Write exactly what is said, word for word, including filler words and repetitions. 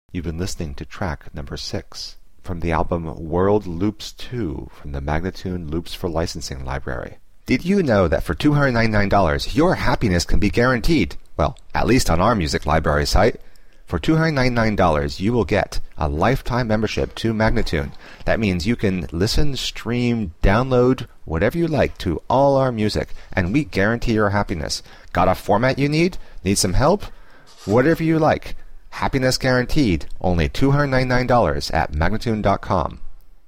You've been listening to track number six from the album World Loops two from the Magnatune Loops for Licensing library. Did you know that for two hundred ninety-nine dollars your happiness can be guaranteed? Well, at least on our music library site. For two hundred ninety-nine dollars you will get a lifetime membership to Magnatune. That means you can listen, stream, download, whatever you like to all our music, and we guarantee your happiness. Got a format you need? Need some help? Whatever you like. Happiness guaranteed. Only two hundred ninety-nine dollars at Magnatune dot com.